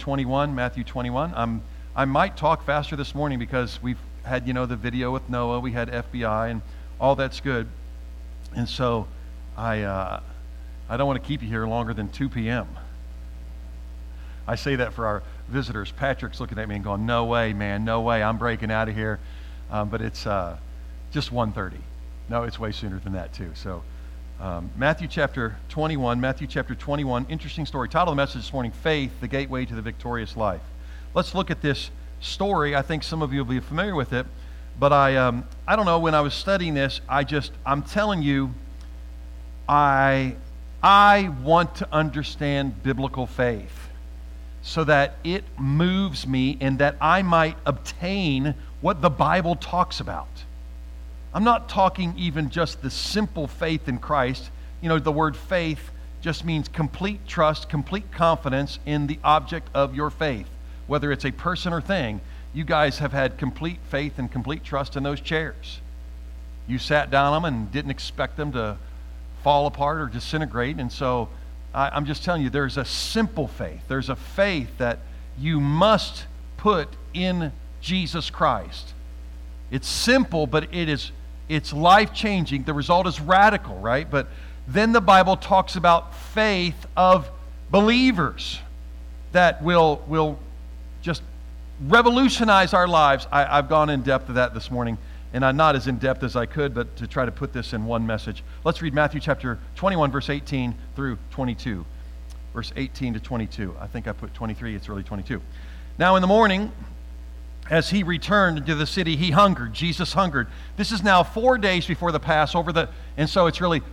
21, Matthew 21. I might talk faster this morning because we've had, the video with Noah. We had FBI, and all that's good. And so I don't want to keep you here longer than 2 p.m. I say that for our visitors. Patrick's looking at me and going, "No way, man, no way. I'm breaking out of here." But it's just 1:30. No, it's way sooner than that too. So Matthew chapter 21, interesting story. Title of the message this morning, Faith, the Gateway to the Victorious Life. Let's look at this story. I think some of you will be familiar with it, but I don't know, when I was studying this, I'm telling you, I want to understand biblical faith so that it moves me and that I might obtain what the Bible talks about. I'm not talking even just the simple faith in Christ. The word faith just means complete trust, complete confidence in the object of your faith, whether it's a person or thing. You guys have had complete faith and complete trust in those chairs. You sat down on them and didn't expect them to fall apart or disintegrate. And so I'm just telling you, there's a simple faith. There's a faith that you must put in Jesus Christ. It's simple, but it's life-changing. The result is radical, right? But then the Bible talks about faith of believers that will just revolutionize our lives. I've gone in depth to that this morning, and I'm not as in depth as I could, but to try to put this in one message. Let's read Matthew chapter 21, verse 18 through 22. Verse 18 to 22. I think I put 23, it's really 22. Now in the morning, as he returned into the city, he hungered. Jesus hungered. This is now 4 days before the Passover, and so it's really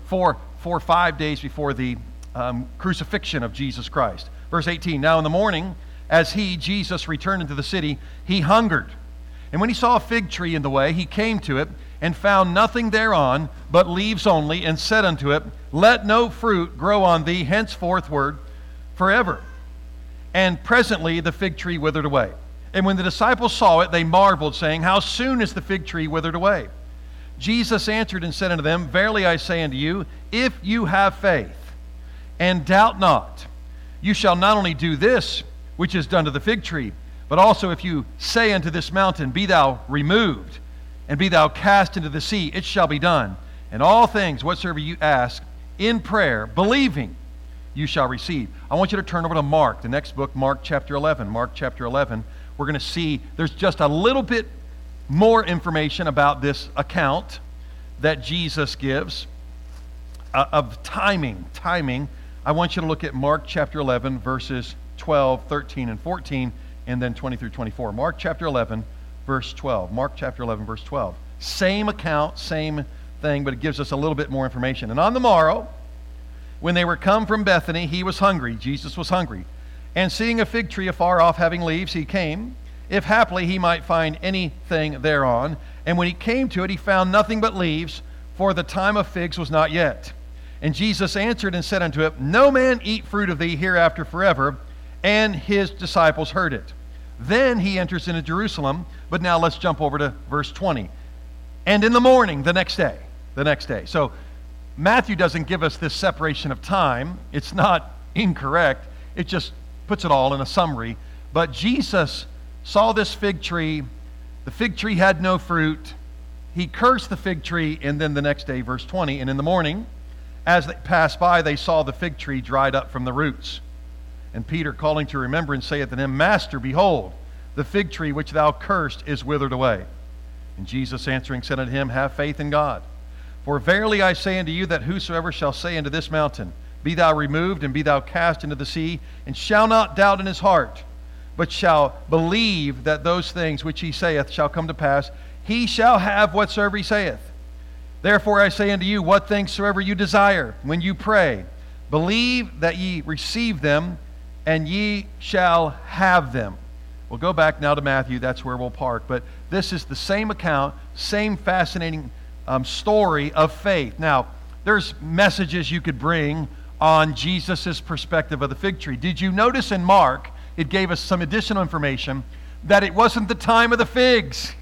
5 days before the crucifixion of Jesus Christ. Verse 18, now in the morning, as Jesus, returned into the city, he hungered. And when he saw a fig tree in the way, he came to it, and found nothing thereon, but leaves only, and said unto it, Let no fruit grow on thee henceforthward forever. And presently the fig tree withered away. And when the disciples saw it, they marveled, saying, How soon is the fig tree withered away? Jesus answered and said unto them, Verily I say unto you, if you have faith, and doubt not, you shall not only do this, which is done to the fig tree, but also if you say unto this mountain, Be thou removed, and be thou cast into the sea, it shall be done. And all things whatsoever you ask in prayer, believing, you shall receive. I want you to turn over to Mark, the next book, Mark chapter 11. Mark chapter 11, we're going to see there's just a little bit more information about this account that Jesus gives of timing. I want you to look at Mark chapter 11, verses 12, 13, and 14, and then 20 through 24. Mark chapter 11, verse 12. Mark chapter 11, verse 12. Same account, same thing, but it gives us a little bit more information. And on the morrow, when they were come from Bethany, he was hungry. Jesus was hungry. And seeing a fig tree afar off having leaves, he came, if haply he might find anything thereon. And when he came to it, he found nothing but leaves, for the time of figs was not yet. And Jesus answered and said unto it, No man eat fruit of thee hereafter forever. And his disciples heard it. Then he enters into Jerusalem. But now let's jump over to verse 20. And in the morning, the next day. So Matthew doesn't give us this separation of time. It's not incorrect. It just puts it all in a summary. But Jesus saw this fig tree. The fig tree had no fruit. He cursed the fig tree. And then the next day, verse 20. And in the morning, as they passed by, they saw the fig tree dried up from the roots. And Peter, calling to remembrance, saith unto him, Master, behold, the fig tree which thou cursed is withered away. And Jesus answering said unto him, Have faith in God. For verily I say unto you, that whosoever shall say unto this mountain, Be thou removed, and be thou cast into the sea, and shall not doubt in his heart, but shall believe that those things which he saith shall come to pass, he shall have whatsoever he saith. Therefore I say unto you, what things soever you desire, when you pray, believe that ye receive them, and ye shall have them. We'll go back now to Matthew. That's where we'll park. But this is the same account, same fascinating story of faith. Now, there's messages you could bring on Jesus' perspective of the fig tree. Did you notice in Mark, it gave us some additional information that it wasn't the time of the figs.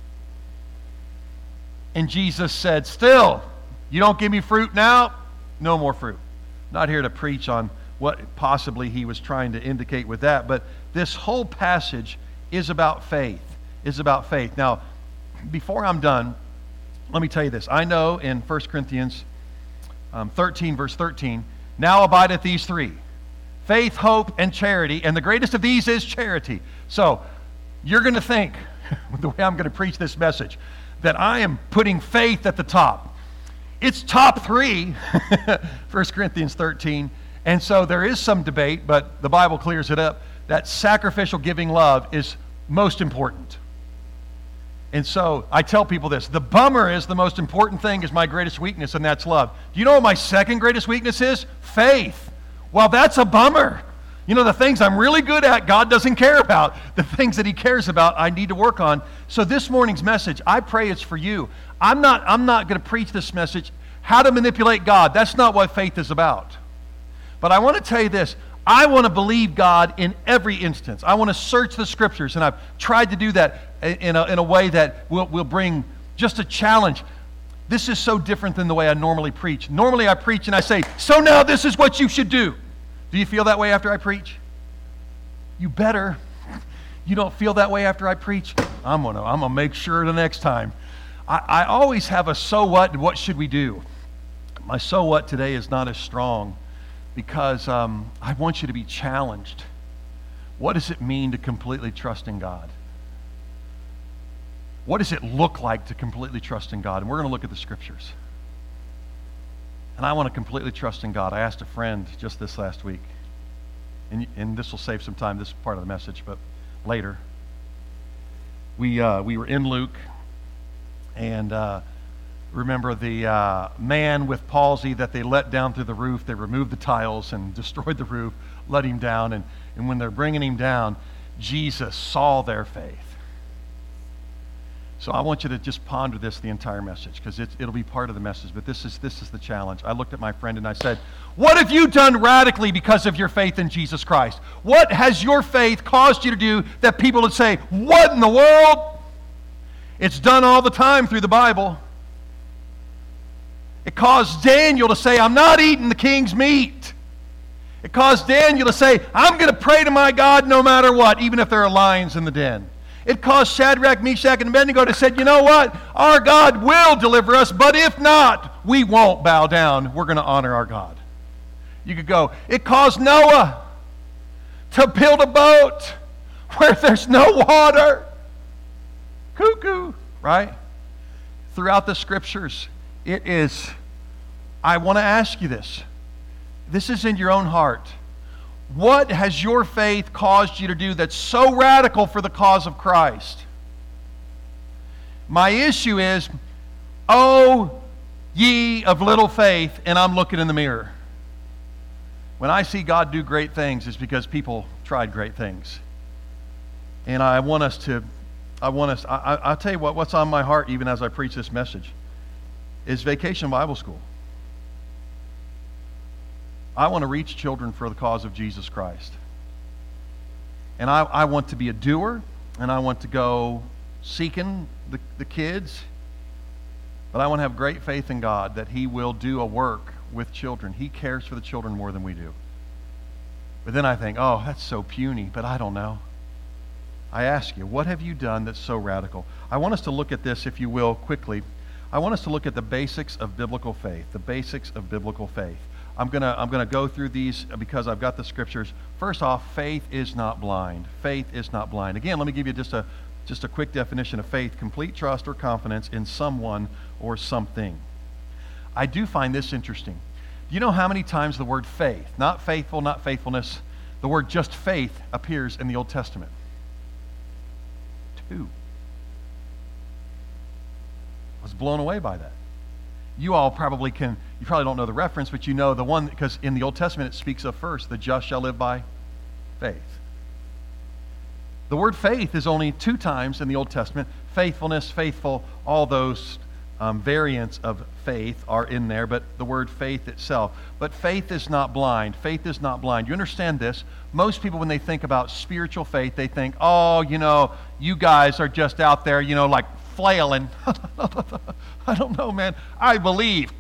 And Jesus said, Still, you don't give me fruit now? No more fruit. Not here to preach on what possibly he was trying to indicate with that, but This whole passage is about faith, Now, before I'm done, let me tell you this. I know in 1 Corinthians 13, verse 13, now abideth these three, faith, hope, and charity, and the greatest of these is charity. So, you're going to think, the way I'm going to preach this message, that I am putting faith at the top. It's top 3, 1 Corinthians 13, and so there is some debate, but the Bible clears it up, that sacrificial giving love is most important. And so I tell people this, the bummer is the most important thing is my greatest weakness, and that's love. Do you know what my second greatest weakness is? Faith. Well, that's a bummer. You know, the things I'm really good at, God doesn't care about. The things that He cares about, I need to work on. So this morning's message, I pray it's for you. I'm not going to preach this message, how to manipulate God. That's not what faith is about. But I want to tell you this. I want to believe God in every instance. I want to search the Scriptures, and I've tried to do that in a way that will bring just a challenge. This is so different than the way I normally preach. Normally I preach and I say, so now this is what you should do. Do you feel that way after I preach? You better. You don't feel that way after I preach? I'm gonna make sure the next time. I always have a so what and what should we do. My so what today is not as strong because I want you to be challenged. What does it mean to completely trust in God? What does it look like to completely trust in God? And we're going to look at the Scriptures. And I want to completely trust in God. I asked a friend just this last week, and this will save some time, this part of the message, but later. We were in Luke, and remember the man with palsy that they let down through the roof. They removed the tiles and destroyed the roof, let him down, and when they're bringing him down, Jesus saw their faith. So I want you to just ponder this the entire message, because it'll be part of the message, but this is the challenge. I looked at my friend and I said, what have you done radically because of your faith in Jesus Christ? What has your faith caused you to do that people would say, what in the world? It's done all the time through the Bible. It caused Daniel to say, I'm not eating the king's meat. It caused Daniel to say, I'm going to pray to my God no matter what, even if there are lions in the den. It caused Shadrach, Meshach, and Abednego to say, you know what? Our God will deliver us, but if not, we won't bow down. We're going to honor our God. You could go, it caused Noah to build a boat where there's no water. Cuckoo, right? Throughout the Scriptures, it is, I want to ask you this. This is in your own heart. What has your faith caused you to do that's so radical for the cause of Christ? My issue is, oh, ye of little faith, and I'm looking in the mirror. When I see God do great things, it's because people tried great things. And I'll tell you what's on my heart even as I preach this message, is Vacation Bible School. I want to reach children for the cause of Jesus Christ. And I want to be a doer, and I want to go seeking the kids, but I want to have great faith in God that He will do a work with children. He cares for the children more than we do. But then I think, oh, that's so puny, but I don't know. I ask you, what have you done that's so radical? I want us to look at this, if you will, quickly. I want us to look at the basics of biblical faith, the basics of biblical faith. I'm gonna go through these because I've got the Scriptures. First off, faith is not blind. Faith is not blind. Again, let me give you just a quick definition of faith: complete trust or confidence in someone or something. I do find this interesting. Do you know how many times the word faith, not faithful, not faithfulness, the word just faith appears in the Old Testament? 2. I was blown away by that. You all probably don't know the reference, but you know the one, because in the Old Testament it speaks of first, the just shall live by faith. The word faith is only 2 times in the Old Testament. Faithfulness, faithful, all those variants of faith are in there, but the word faith itself. But faith is not blind. Faith is not blind. You understand this? Most people, when they think about spiritual faith, they think, oh, you guys are just out there, like flailing. I don't know, man. I believe.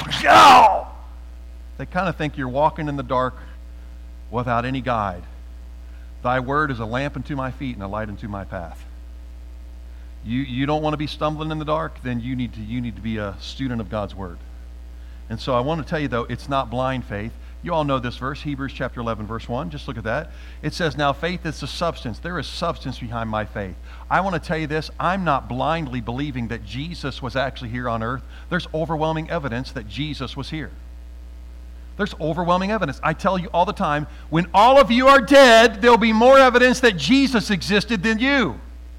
They kind of think you're walking in the dark without any guide. Thy word is a lamp unto my feet and a light unto my path. You don't want to be stumbling in the dark, then you need to be a student of God's word. And so I want to tell you, though, it's not blind faith. You all know this verse, Hebrews chapter 11, verse 1. Just look at that. It says, now faith is the substance. There is substance behind my faith. I want to tell you this. I'm not blindly believing that Jesus was actually here on earth. There's overwhelming evidence that Jesus was here. There's overwhelming evidence. I tell you all the time, when all of you are dead, there'll be more evidence that Jesus existed than you.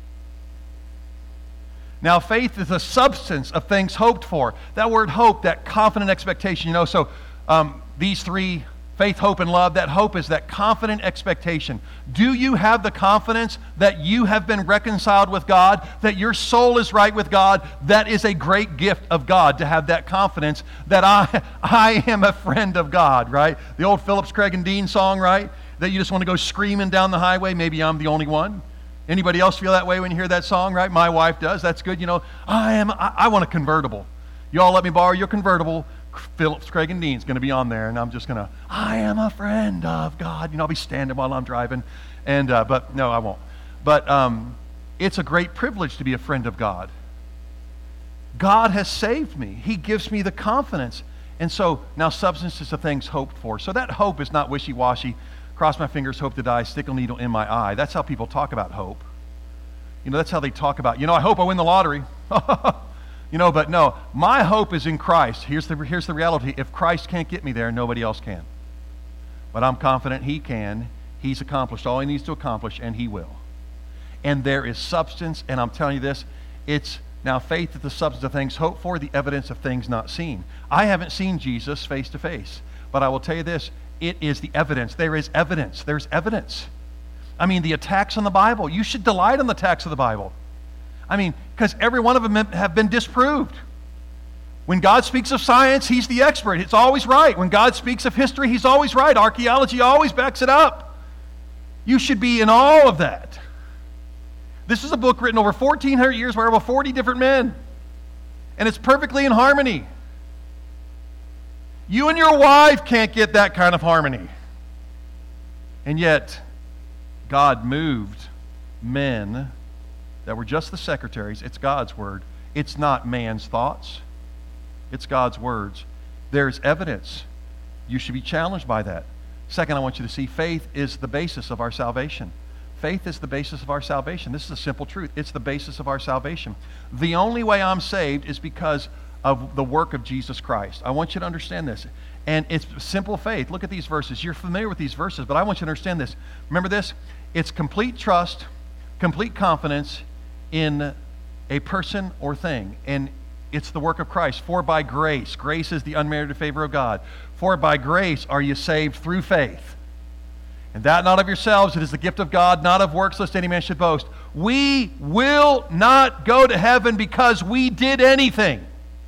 Now, faith is the substance of things hoped for. That word hope, that confident expectation, so these three, faith, hope, and love, that hope is that confident expectation. Do you have the confidence that you have been reconciled with God, that your soul is right with God? That is a great gift of God, to have that confidence that I am a friend of God, right? The old Phillips, Craig, and Dean song, right? That you just want to go screaming down the highway. Maybe I'm the only one. Anybody else feel that way when you hear that song, right? My wife does. That's good. I want a convertible. You all let me borrow your convertible. Phillips, Craig, and Dean's going to be on there, and I'm just going to, I am a friend of God. I'll be standing while I'm driving. But no, I won't. But it's a great privilege to be a friend of God. God has saved me. He gives me the confidence. And so now substance is the things hoped for. So that hope is not wishy-washy. Cross my fingers, hope to die, stick a needle in my eye. That's how people talk about hope. That's how they talk about, I hope I win the lottery. But no, my hope is in Christ. Here's the reality. If Christ can't get me there, nobody else can. But I'm confident He can. He's accomplished all He needs to accomplish, and He will. And there is substance, and I'm telling you this, it's now faith is the substance of things hoped for, the evidence of things not seen. I haven't seen Jesus face to face, but I will tell you this, it is the evidence. There is evidence. There's evidence. The attacks on the Bible, you should delight in the attacks of the Bible. Because every one of them have been disproved. When God speaks of science, He's the expert. It's always right. When God speaks of history, He's always right. Archaeology always backs it up. You should be in all of that. This is a book written over 1,400 years by over 40 different men. And it's perfectly in harmony. You and your wife can't get that kind of harmony. And yet, God moved men that were just the secretaries. It's God's word. It's not man's thoughts. It's God's words. There's evidence. You should be challenged by that. Second, I want you to see faith is the basis of our salvation. Faith is the basis of our salvation. This is a simple truth. It's the basis of our salvation. The only way I'm saved is because of the work of Jesus Christ. I want you to understand this. And it's simple faith. Look at these verses. You're familiar with these verses, but I want you to understand this. Remember this? It's complete trust, complete confidence in a person or thing. And it's the work of Christ. For by grace, grace is the unmerited favor of God. For by grace are you saved through faith. And that not of yourselves, it is the gift of God, not of works, lest any man should boast. We will not go to heaven because we did anything.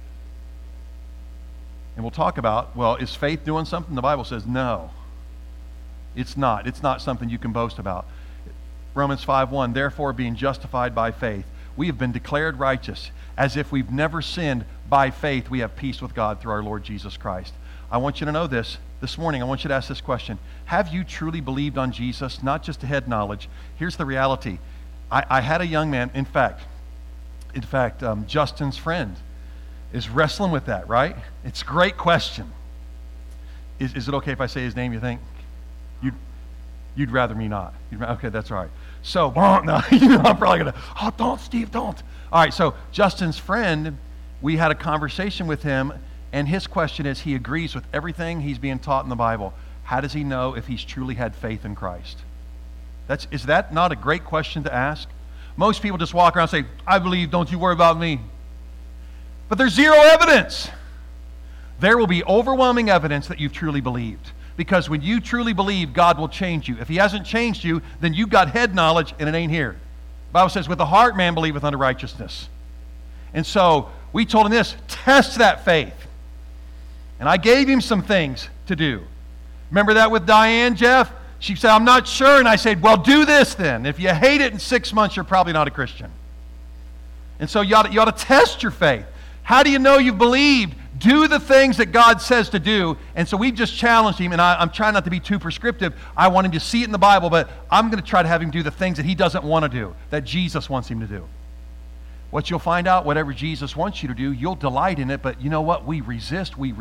And we'll talk about, is faith doing something? The Bible says no. It's not. It's not something you can boast about. Romans 5:1, therefore being justified by faith, we have been declared righteous, as if we've never sinned. By faith we have peace with God through our Lord Jesus Christ. I want you to know this morning. I want you to ask this question. Have you truly believed on Jesus, not just a head knowledge? Here's the reality. I had a young man, in fact, Justin's friend is wrestling with that, right? It's a great question. Is it okay if I say his name, you think? You'd rather me not. Okay, that's all right. So, no, I'm probably going to, don't, Steve, don't. All right, so Justin's friend, we had a conversation with him, and his question is, he agrees with everything he's being taught in the Bible. How does he know if he's truly had faith in Christ? Is that not a great question to ask? Most people just walk around and say, I believe, don't you worry about me. But there's zero evidence. There will be overwhelming evidence that you've truly believed. Because when you truly believe, God will change you. If He hasn't changed you, then you've got head knowledge and it ain't here. The Bible says, with the heart man believeth unto righteousness. And so we told him this, test that faith. And I gave him some things to do. Remember that with Diane, Jeff? She said, I'm not sure. And I said, well, do this then. If you hate it in 6 months, you're probably not a Christian. And so you ought to test your faith. How do you know you've believed? Do the things that God says to do. And so we've just challenged him, and I'm trying not to be too prescriptive. I want him to see it in the Bible, but I'm going to try to have him do the things that he doesn't want to do, that Jesus wants him to do. What you'll find out, whatever Jesus wants you to do, you'll delight in it, but you know what? We resist, do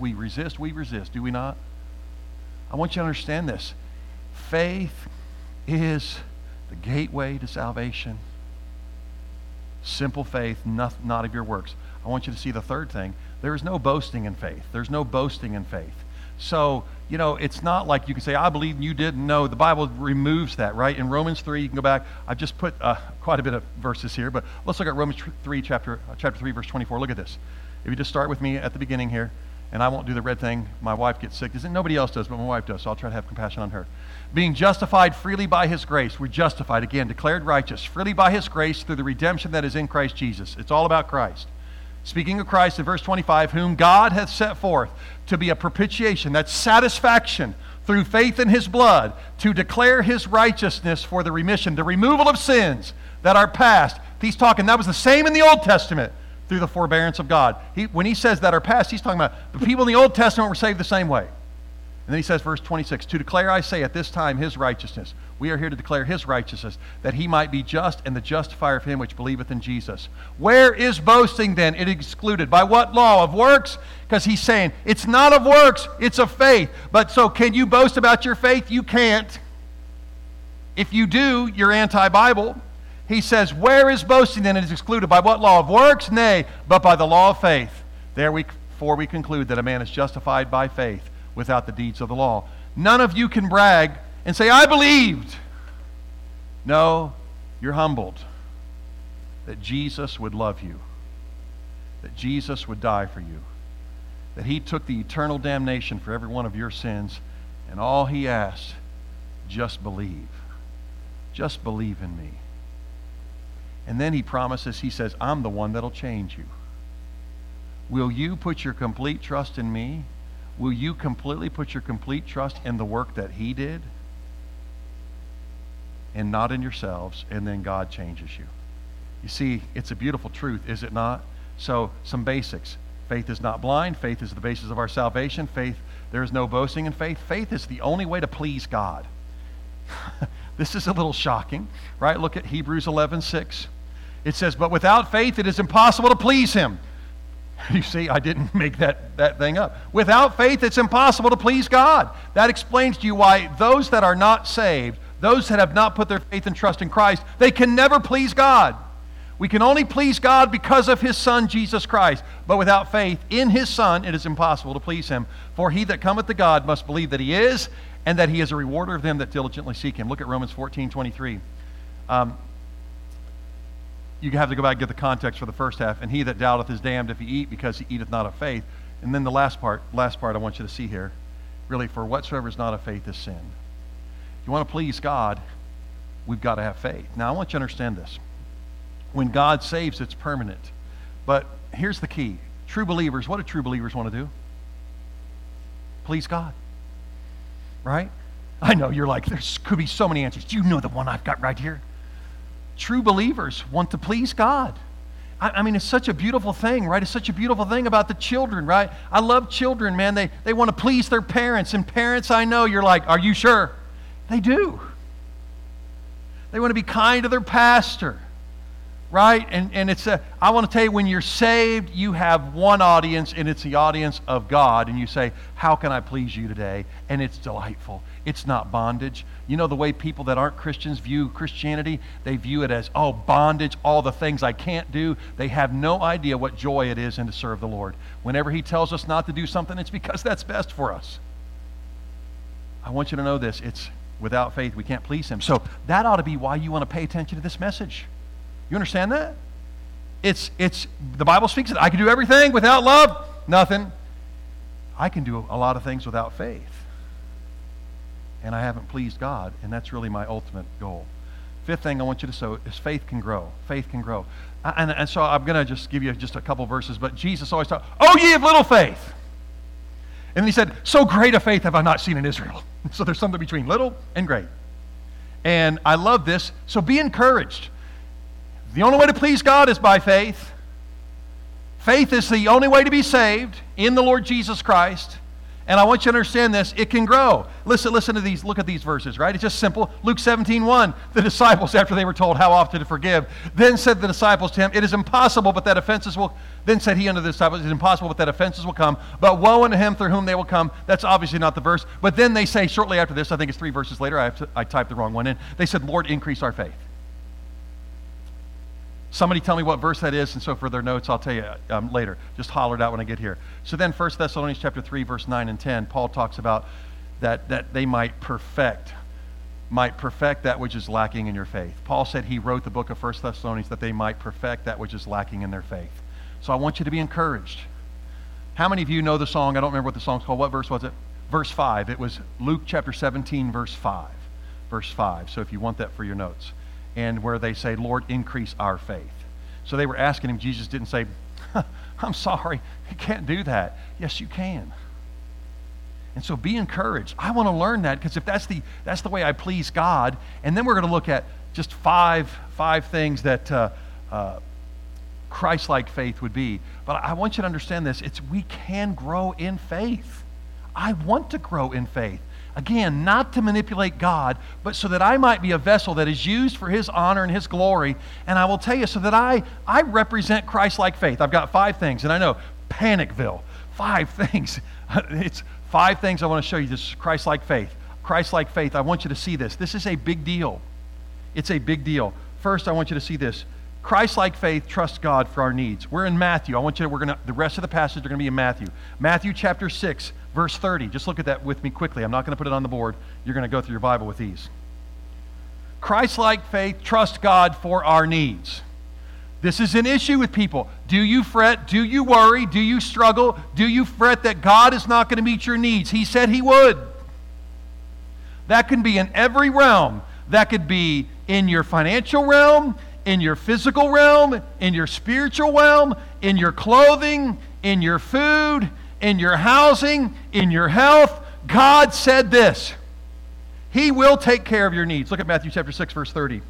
we not? I want you to understand this. Faith is the gateway to salvation. Simple faith, not of your works. I want you to see the third thing. There is no boasting in faith. There's no boasting in faith. So, it's not like you can say, I believe and you didn't. No, the Bible removes that, right? In Romans 3, you can go back. I've just put quite a bit of verses here, but let's look at Romans 3, chapter 3, verse 24. Look at this. If you just start with me at the beginning here, and I won't do the red thing. My wife gets sick. Nobody else does, but my wife does, so I'll try to have compassion on her. Being justified freely by his grace. We're justified, again, declared righteous, freely by his grace through the redemption that is in Christ Jesus. It's all about Christ. Speaking of Christ in verse 25, whom God hath set forth to be a propitiation, that's satisfaction, through faith in his blood, to declare his righteousness for the remission, the removal of sins that are past. He's talking, that was the same in the Old Testament, through the forbearance of God. When he says that are past, he's talking about the people in the Old Testament were saved the same way. And then he says, verse 26, to declare, I say, at this time his righteousness. We are here to declare his righteousness, that he might be just and the justifier of him which believeth in Jesus. Where is boasting then? It is excluded. By what law? Of works? Because he's saying, it's not of works, it's of faith. But so can you boast about your faith? You can't. If you do, you're anti-Bible. He says, where is boasting then? It is excluded. By what law? Of works? Nay, but by the law of faith. Therefore we conclude that a man is justified by faith without the deeds of the law. None of you can brag and say, I believed. No, you're humbled that Jesus would love you, that Jesus would die for you, that he took the eternal damnation for every one of your sins, and all he asked, just believe. Just believe in me. And then he promises, he says, I'm the one that'll change you. Will you put your complete trust in me? Will you completely put your complete trust in the work that he did? And not in yourselves, and then God changes you. You see, it's a beautiful truth, is it not? So, some basics. Faith is not blind. Faith is the basis of our salvation. Faith, there is no boasting in faith. Faith is the only way to please God. This is a little shocking, right? Look at Hebrews 11:6. It says, but without faith it is impossible to please him. You see, I didn't make that thing up. Without faith, it's impossible to please God. That explains to you why those that are not saved, those that have not put their faith and trust in Christ, they can never please God. We can only please God because of his Son, Jesus Christ. But without faith in his Son, it is impossible to please him. For he that cometh to God must believe that he is, and that he is a rewarder of them that diligently seek him. Look at Romans 14:23. You have to go back and get the context for the first half. And he that doubteth is damned if he eat, because he eateth not of faith. And then the last part I want you to see here. Really, for whatsoever is not of faith is sin. If you want to please God, we've got to have faith. Now, I want you to understand this. When God saves, it's permanent. But here's the key. True believers, what do true believers want to do? Please God. Right? I know, you're like, there could be so many answers. Do you know the one I've got right here? True believers want to please God. I mean, it's such a beautiful thing, right? It's such a beautiful thing about the children, right? I love children, man. They want to please their parents. And parents, I know, you're like, are you sure? They do. They want to be kind to their pastor, right? And I want to tell you, when you're saved, you have one audience, and it's the audience of God. And you say, how can I please you today? And it's delightful. It's not bondage. You know the way people that aren't Christians view Christianity? They view it as, oh, bondage, all the things I can't do. They have no idea what joy it is in to serve the Lord. Whenever he tells us not to do something, it's because that's best for us. I want you to know this. It's without faith, we can't please him. So that ought to be why you want to pay attention to this message. You understand that? It's the Bible speaks it. I can do everything without love, nothing. I can do a lot of things without faith. And I haven't pleased God, and that's really my ultimate goal. Fifth thing I want you to show is faith can grow. Faith can grow. And so I'm going to just give you just a couple verses, but Jesus always taught, oh, ye of little faith. And he said, so great a faith have I not seen in Israel. So there's something between little and great. And I love this, so be encouraged. The only way to please God is by faith. Faith is the only way to be saved in the Lord Jesus Christ. And I want you to understand this. It can grow. Listen to these. Look at these verses, right? It's just simple. Luke 17:1. The disciples, after they were told how often to forgive, then said the disciples to him, it is impossible, but that offenses will... Then said he unto the disciples, it is impossible, but that offenses will come. But woe unto him through whom they will come. That's obviously not the verse. But then they say shortly after this, I think it's 3 verses later, I typed the wrong one in. They said, Lord, increase our faith. Somebody tell me what verse that is, and so for their notes, I'll tell you later. Just holler it out when I get here. So then 1 Thessalonians chapter 3, verse 9 and 10, Paul talks about that they might perfect that which is lacking in your faith. Paul said he wrote the book of 1 Thessalonians that they might perfect that which is lacking in their faith. So I want you to be encouraged. How many of you know the song? I don't remember what the song's called. What verse was it? Verse 5. It was Luke chapter 17, verse 5. Verse 5. So if you want that for your notes. And where they say, Lord, increase our faith. So they were asking him. Jesus didn't say, I'm sorry, you can't do that. Yes, you can. And so be encouraged. I want to learn that, because if that's the way I please God. And then we're going to look at just five things that Christ-like faith would be. But I want you to understand this. We can grow in faith. I want to grow in faith. Again, not to manipulate God, but so that I might be a vessel that is used for His honor and His glory. And I will tell you, so that I represent Christ-like faith. I've got 5 things, and I know, Panicville, 5 things. It's 5 things I want to show you. This is Christ-like faith. Christ-like faith, I want you to see this. This is a big deal. It's a big deal. First, I want you to see this. Christ-like faith trusts God for our needs. We're in Matthew. The rest of the passage are going to be in Matthew. Matthew chapter 6, verse 30. Just look at that with me quickly. I'm not going to put it on the board. You're going to go through your Bible with these. Christ-like faith trusts God for our needs. This is an issue with people. Do you fret? Do you worry? Do you struggle? Do you fret that God is not going to meet your needs? He said He would. That can be in every realm. That could be in your financial realm, in your physical realm, in your spiritual realm, in your clothing, in your food, in your housing, in your health. God said this. He will take care of your needs. Look at Matthew chapter 6, verse 30.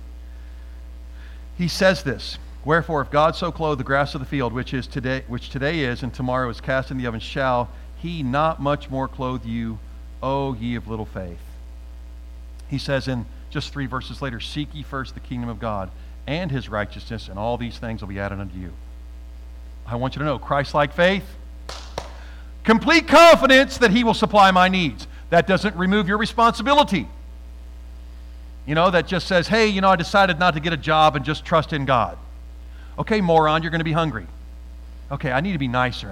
He says this. Wherefore, if God so clothe the grass of the field, which today is, and tomorrow is cast in the oven, shall He not much more clothe you, O ye of little faith? He says in just 3 verses later, seek ye first the kingdom of God and His righteousness, and all these things will be added unto you. I want you to know, Christ-like faith, complete confidence that He will supply my needs. That doesn't remove your responsibility. That just says, hey, I decided not to get a job and just trust in God. Okay, moron, you're going to be hungry. Okay, I need to be nicer.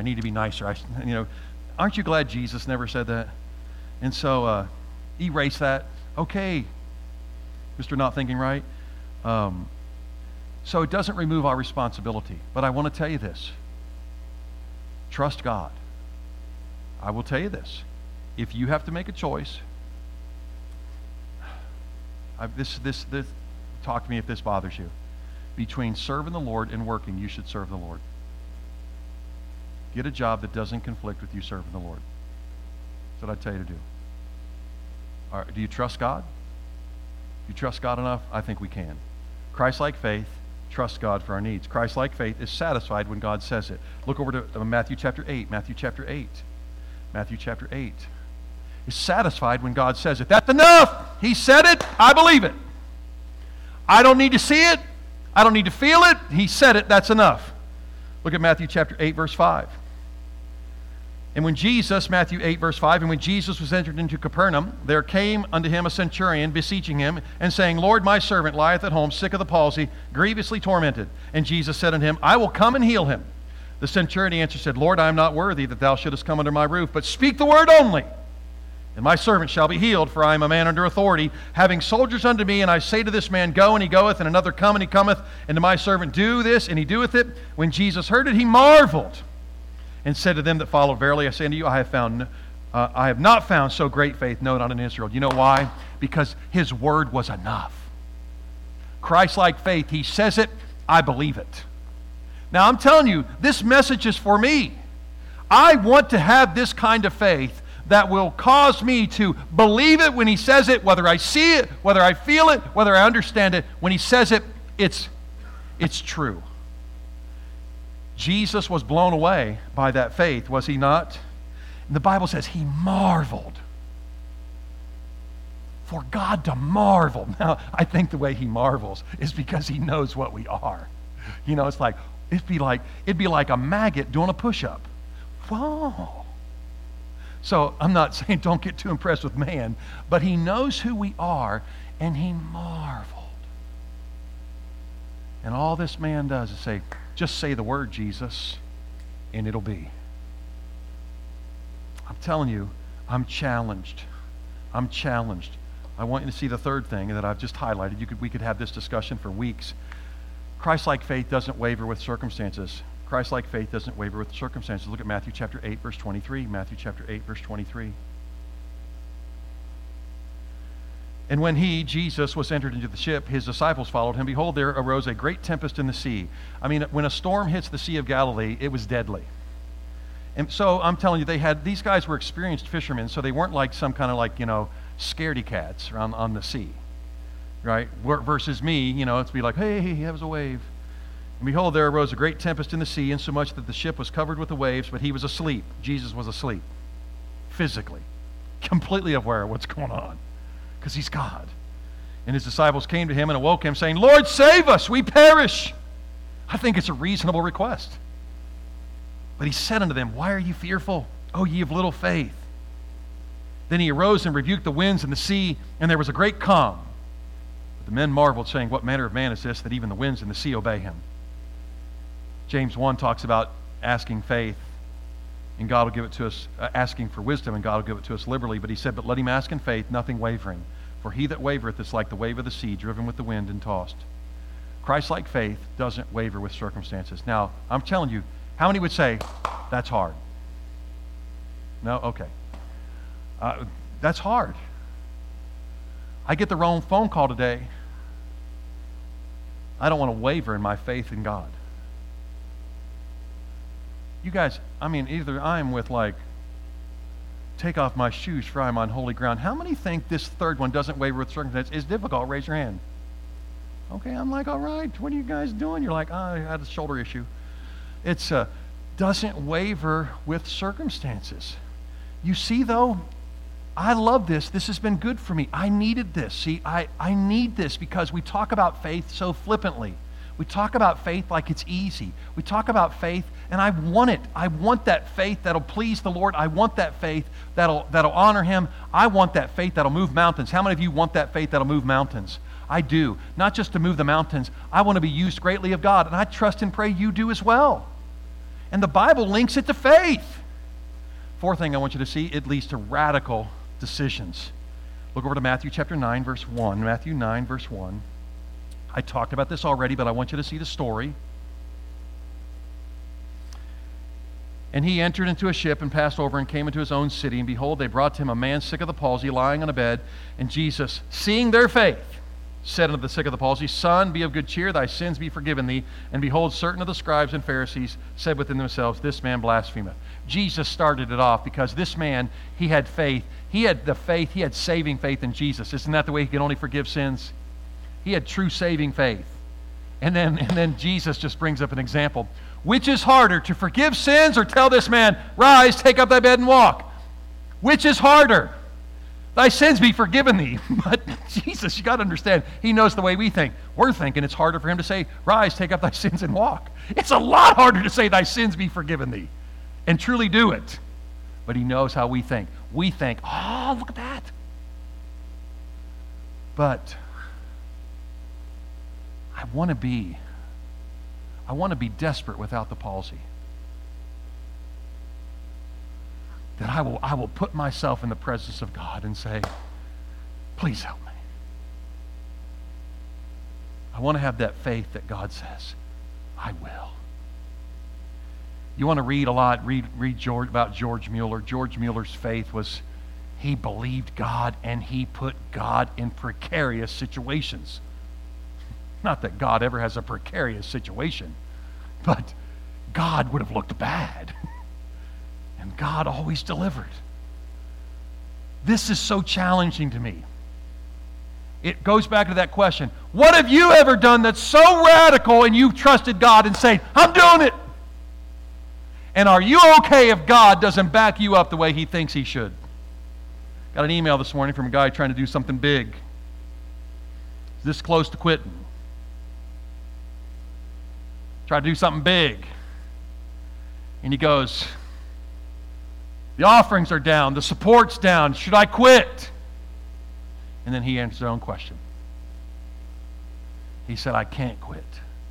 Aren't you glad Jesus never said that? And so, erase that. Okay, Mr. Not Thinking Right. So it doesn't remove our responsibility. But I want to tell you this. Trust God. I will tell you this. If you have to make a choice, talk to me if this bothers you. Between serving the Lord and working, you should serve the Lord. Get a job that doesn't conflict with you serving the Lord. That's what I tell you to do. All right, do you trust God? Do you trust God enough? I think we can. Christ-like faith, trust God for our needs. Christ-like faith is satisfied when God says it. Look over to Matthew chapter 8. Matthew chapter 8. Matthew chapter 8. Is satisfied when God says it. That's enough. He said it. I believe it. I don't need to see it. I don't need to feel it. He said it. That's enough. Look at Matthew chapter 8, verse 5. And when Jesus, Matthew 8, verse 5, and when Jesus was entered into Capernaum, there came unto him a centurion, beseeching him, and saying, Lord, my servant lieth at home, sick of the palsy, grievously tormented. And Jesus said unto him, I will come and heal him. The centurion answered, said, Lord, I am not worthy that thou shouldest come under my roof, but speak the word only, and my servant shall be healed, for I am a man under authority, having soldiers unto me, and I say to this man, go, and he goeth, and another, come, and he cometh, and to my servant, do this, and he doeth it. When Jesus heard it, he marveled, and said to them that followed, verily I say unto you, I have not found so great faith, no, not in Israel. You know why? Because His word was enough. Christ-like faith, He says it, I believe it. Now I'm telling you, this message is for me. I want to have this kind of faith that will cause me to believe it when He says it, whether I see it, whether I feel it, whether I understand it. When He says it, it's true. Jesus was blown away by that faith, was he not? And the Bible says he marveled. For God to marvel. Now, I think the way he marvels is because he knows what we are. You know, it's like, it'd be like a maggot doing a push-up. Whoa. So I'm not saying don't get too impressed with man, but he knows who we are, and he marveled. And all this man does is say, just say the word, Jesus, and it'll be. I'm telling you, I'm challenged. I'm challenged. I want you to see the third thing that I've just highlighted. We could have this discussion for weeks. Christ-like faith doesn't waver with circumstances. Christ-like faith doesn't waver with circumstances. Look at Matthew chapter 8, verse 23. Matthew chapter 8, verse 23. And when he, Jesus, was entered into the ship, his disciples followed him. Behold, there arose a great tempest in the sea. I mean, when a storm hits the Sea of Galilee, it was deadly. And so I'm telling you, these guys were experienced fishermen, so they weren't like some kind of scaredy cats on the sea, right? Versus me, it's be like, hey, that was a wave. And behold, there arose a great tempest in the sea, insomuch that the ship was covered with the waves, but he was asleep. Jesus was asleep, physically, completely aware of what's going on, because he's God. And his disciples came to him and awoke him, saying, Lord, save us, we perish. I think it's a reasonable request. But he said unto them, why are you fearful, O ye of little faith? Then he arose and rebuked the winds and the sea, and there was a great calm. But the men marveled, saying, what manner of man is this, that even the winds and the sea obey him? James 1 talks about asking faith, and God will give it to us, asking for wisdom, and God will give it to us liberally. But he said, but let him ask in faith, nothing wavering. For he that wavereth is like the wave of the sea, driven with the wind and tossed. Christ-like faith doesn't waver with circumstances. Now, I'm telling you, how many would say, that's hard? No? Okay. That's hard. I get the wrong phone call today. I don't want to waver in my faith in God. You guys, either I'm with take off my shoes for I'm on holy ground. How many think this third one doesn't waver with circumstances? It's difficult. Raise your hand. Okay, I'm like, all right, what are you guys doing? You're like, I had a shoulder issue. It's doesn't waver with circumstances. You see, though, I love this. This has been good for me. I needed this. See, I need this because we talk about faith so flippantly. We talk about faith like it's easy. We talk about faith, and I want it. I want that faith that'll please the Lord. I want that faith that'll honor Him. I want that faith that'll move mountains. How many of you want that faith that'll move mountains? I do. Not just to move the mountains. I want to be used greatly of God, and I trust and pray you do as well. And the Bible links it to faith. Fourth thing I want you to see, it leads to radical decisions. Look over to Matthew chapter 9, verse 1. Matthew 9, verse 1. I talked about this already, but I want you to see the story. And he entered into a ship and passed over and came into his own city. And behold, they brought to him a man sick of the palsy, lying on a bed. And Jesus, seeing their faith, said unto the sick of the palsy, Son, be of good cheer, thy sins be forgiven thee. And behold, certain of the scribes and Pharisees said within themselves, This man blasphemeth. Jesus started it off because this man, he had faith. He had the faith, he had saving faith in Jesus. Isn't that the way he can only forgive sins? He had true saving faith. And then Jesus just brings up an example. Which is harder, to forgive sins or tell this man, Rise, take up thy bed and walk? Which is harder? Thy sins be forgiven thee. But Jesus, you got to understand, he knows the way we think. We're thinking it's harder for him to say, Rise, take up thy sins and walk. It's a lot harder to say, Thy sins be forgiven thee, and truly do it. But he knows how we think. We think, oh, look at that. But I want to be desperate without the palsy. That I will put myself in the presence of God and say, please help me. I want to have that faith that God says, I will. You want to read a lot, read about George Mueller. George Mueller's faith was, he believed God and he put God in precarious situations. Not that God ever has a precarious situation, but God would have looked bad. And God always delivered. This is so challenging to me. It goes back to that question. What have you ever done that's so radical and you've trusted God and said, I'm doing it? And are you okay if God doesn't back you up the way he thinks he should? Got an email this morning from a guy trying to do something big. This close to quitting. Try to do something big. And he goes, the offerings are down, the support's down, should I quit? And then he answered his own question. He said, I can't quit.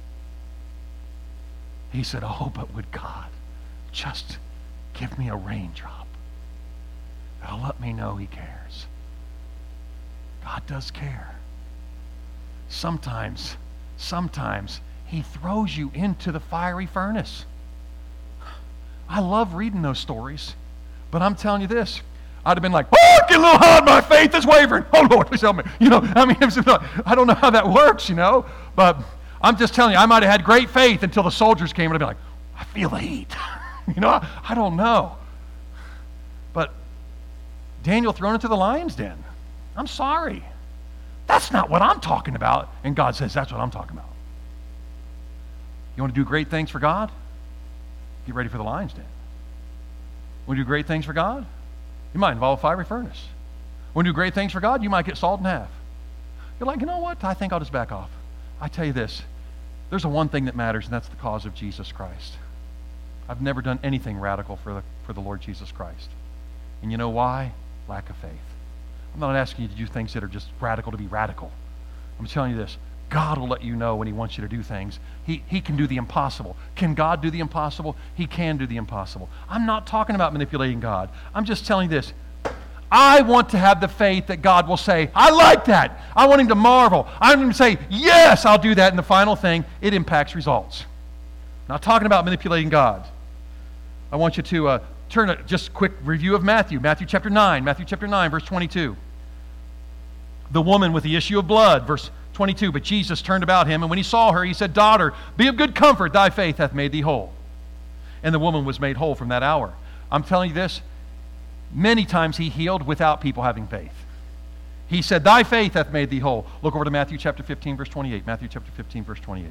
He said, oh, but would God just give me a raindrop that'll let me know he cares? God does care. Sometimes he throws you into the fiery furnace. I love reading those stories, but I'm telling you this, I'd have been like, oh, get a little hot, my faith is wavering. Oh, Lord, please help me. I don't know how that works, but I'm just telling you, I might have had great faith until the soldiers came and I'd be like, I feel the heat. I don't know. But Daniel thrown into the lion's den. I'm sorry. That's not what I'm talking about. And God says, that's what I'm talking about. You want to do great things for God? Get ready for the lion's den. Want to do great things for God? You might involve a fiery furnace. Want to do great things for God? You might get sawed in half. You're like, you know what? I think I'll just back off. I tell you this, there's one thing that matters, and that's the cause of Jesus Christ. I've never done anything radical for the Lord Jesus Christ. And you know why? Lack of faith. I'm not asking you to do things that are just radical to be radical. I'm telling you this, God will let you know when he wants you to do things. He can do the impossible. Can God do the impossible? He can do the impossible. I'm not talking about manipulating God. I'm just telling you this. I want to have the faith that God will say, I like that. I want him to marvel. I want him to say, yes, I'll do that. And the final thing, it impacts results. Not talking about manipulating God. I want you to turn just a quick review of Matthew. Matthew chapter 9, verse 22. The woman with the issue of blood, verse 22. But Jesus turned about him, and when he saw her, he said, Daughter, be of good comfort, thy faith hath made thee whole. And the woman was made whole from that hour. I'm telling you this, many times he healed without people having faith. He said, thy faith hath made thee whole. Look over to Matthew chapter 15, verse 28. Matthew chapter 15, verse 28.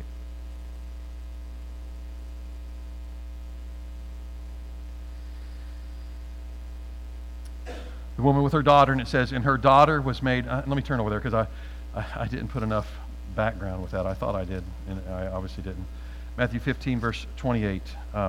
The woman with her daughter, and it says, and her daughter was made, let me turn over there because I didn't put enough background with that. I thought I did, and I obviously didn't. Matthew 15, verse 28.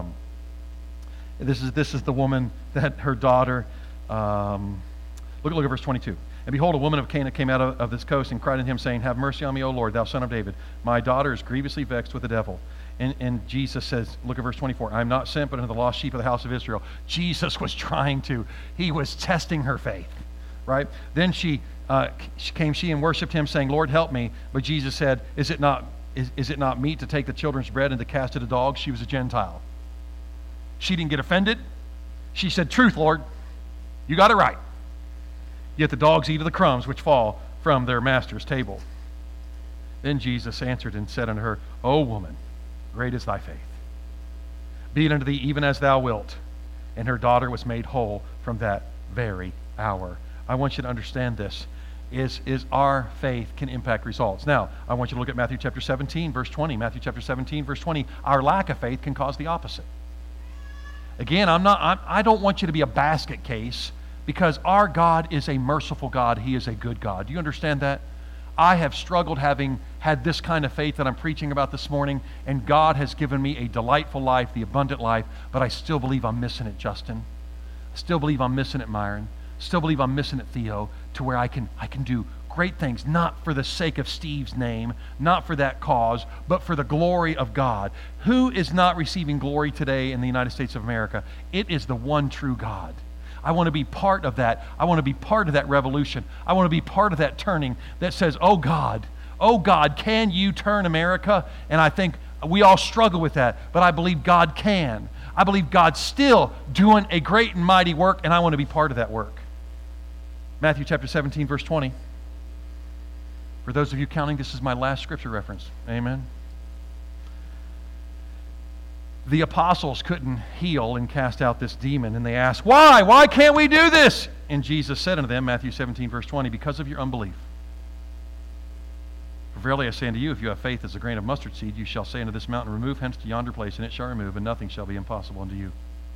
This is the woman that her daughter, look at verse 22. And behold, a woman of Canaan came out of this coast and cried unto him, saying, Have mercy on me, O Lord, thou son of David. My daughter is grievously vexed with the devil. And Jesus says, look at verse 24, I am not sent but unto the lost sheep of the house of Israel. Jesus was he was testing her faith, right? Then she came and worshipped him, saying, Lord, help me. But Jesus said, Is it not meet to take the children's bread and to cast it to dogs? She was a Gentile. She didn't get offended. She said, Truth, Lord, you got it right. Yet the dogs eat of the crumbs which fall from their master's table. Then Jesus answered and said unto her, O woman, great is thy faith. Be it unto thee even as thou wilt. And her daughter was made whole from that very hour. I want you to understand this, is our faith can impact results. Now, I want you to look at Matthew chapter 17, verse 20. Matthew chapter 17, verse 20. Our lack of faith can cause the opposite. Again, I don't want you to be a basket case, because our God is a merciful God. He is a good God. Do you understand that? I have struggled having had this kind of faith that I'm preaching about this morning, and God has given me a delightful life, the abundant life, but I still believe I'm missing it, Justin. I still believe I'm missing it, Myron. Still believe I'm missing it, Theo, to where I can do great things, not for the sake of Steve's name, not for that cause, but for the glory of God. Who is not receiving glory today in the United States of America? It is the one true God. I want to be part of that. I want to be part of that revolution. I want to be part of that turning that says, oh God, can you turn America? And I think we all struggle with that, but I believe God can. I believe God's still doing a great and mighty work, and I want to be part of that work. Matthew chapter 17, verse 20. For those of you counting, this is my last scripture reference. Amen. The apostles couldn't heal and cast out this demon, and they asked, why? Why can't we do this? And Jesus said unto them, Matthew 17, verse 20, because of your unbelief. For verily I say unto you, if you have faith as a grain of mustard seed, you shall say unto this mountain, remove hence to yonder place, and it shall remove, and nothing shall be impossible unto you.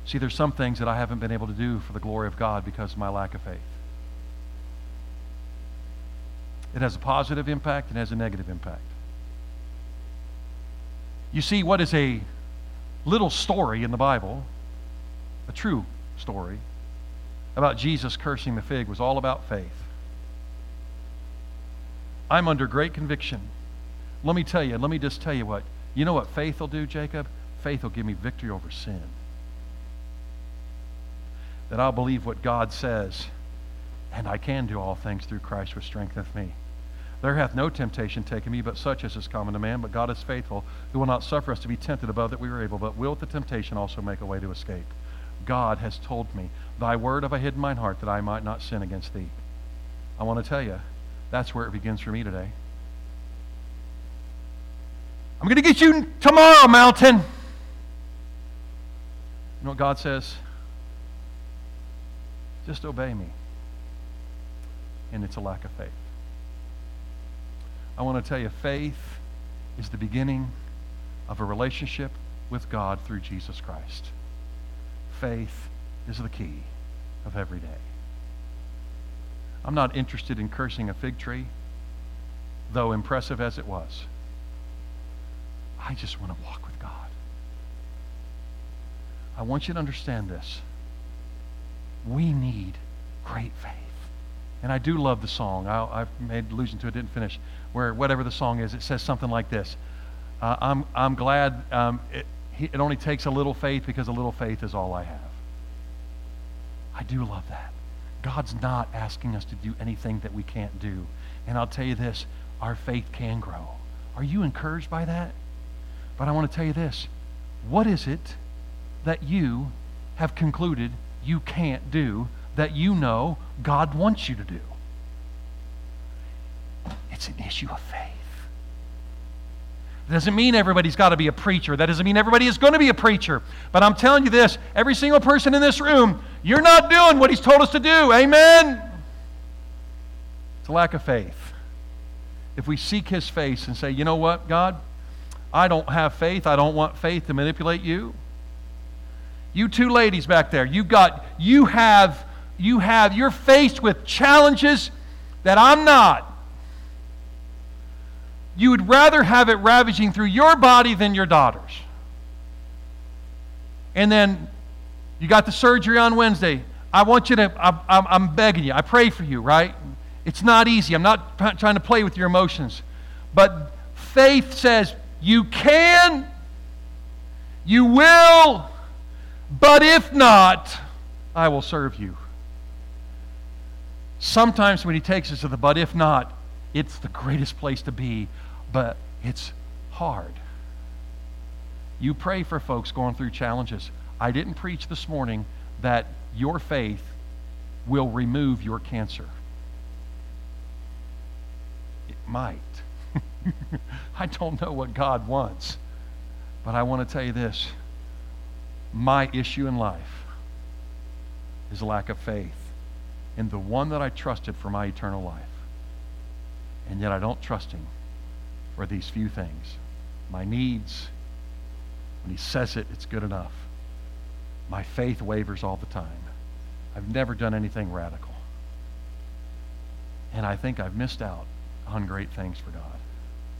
See, there's some things that I haven't been able to do for the glory of God because of my lack of faith. It has a positive impact and has a negative impact. You see, what is a little story in the Bible, a true story, about Jesus cursing the fig was all about faith. I'm under great conviction. Let me just tell you what. You know what faith will do, Jacob? Faith will give me victory over sin. That I'll believe what God says, and I can do all things through Christ which strengtheneth me. There hath no temptation taken me, but such as is common to man. But God is faithful, who will not suffer us to be tempted above that we are able, but will with the temptation also make a way to escape. God has told me, thy word have I hid in mine heart, that I might not sin against thee. I want to tell you, that's where it begins for me today. I'm going to get you tomorrow, mountain. You know what God says? Just obey me. And it's a lack of faith. I want to tell you, faith is the beginning of a relationship with God through Jesus Christ. Faith is the key of every day. I'm not interested in cursing a fig tree, though impressive as it was. I just want to walk with God. I want you to understand this. We need great faith. And I do love the song. I've made allusion to it, didn't finish, where whatever the song is, it says something like this. I'm glad it only takes a little faith because a little faith is all I have. I do love that. God's not asking us to do anything that we can't do. And I'll tell you this, our faith can grow. Are you encouraged by that? But I want to tell you this. What is it that you have concluded you can't do that you know God wants you to do? It's an issue of faith. It doesn't mean everybody's got to be a preacher. That doesn't mean everybody is going to be a preacher. But I'm telling you this, every single person in this room, you're not doing what He's told us to do. Amen? It's a lack of faith. If we seek His face and say, you know what, God, I don't have faith. I don't want faith to manipulate you. You two ladies back there, you're faced with challenges that I'm not. You would rather have it ravaging through your body than your daughter's. And then you got the surgery on Wednesday. I want you to, I'm begging you. I pray for you, right? It's not easy. I'm not trying to play with your emotions. But faith says, you can, you will, but if not, I will serve you. Sometimes when He takes us to the but if not, it's the greatest place to be, but it's hard. You pray for folks going through challenges. I didn't preach this morning that your faith will remove your cancer. It might. I don't know what God wants, but I want to tell you this. My issue in life is a lack of faith in the one that I trusted for my eternal life. And yet I don't trust Him for these few things. My needs, when He says it, it's good enough. My faith wavers all the time. I've never done anything radical. And I think I've missed out on great things for God.